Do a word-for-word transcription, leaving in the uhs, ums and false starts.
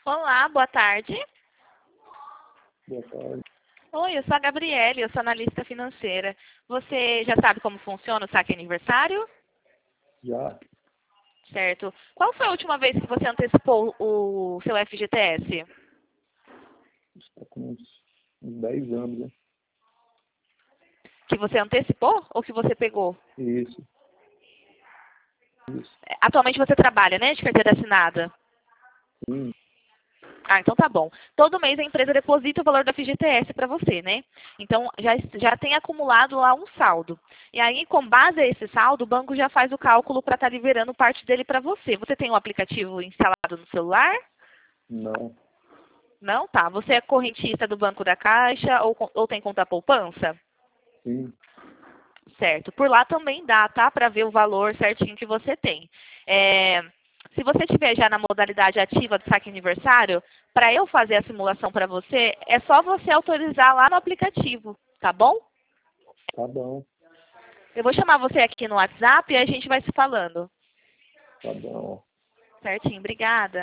Olá, boa tarde. Boa tarde. Oi, eu sou a Gabriele, eu sou analista financeira. Você já sabe como funciona o saque aniversário? Já Certo. Qual foi a última vez que você antecipou o seu F G T S? está com uns, uns dez anos, né? Que você antecipou ou que você pegou? Isso, isso. Atualmente você trabalha, né, de carteira assinada? Sim, Ah, então tá bom. Todo mês a empresa deposita o valor do F G T S para você, né? Então já, já tem acumulado lá um saldo. E aí, com base a esse saldo, o banco já faz o cálculo para estar liberando parte dele para você. Você tem um aplicativo instalado no celular? não, Não? Tá. Você é correntista do Banco da Caixa ou, co- ou tem conta poupança? sim, Certo. Por lá também dá, tá? Para ver o valor certinho que você tem. É, se você estiver já na modalidade ativa do saque aniversário, para eu fazer a simulação para você, é só você autorizar lá no aplicativo, tá bom? tá bom, Eu vou chamar você aqui no WhatsApp e a gente vai se falando. tá bom. Certinho, obrigada.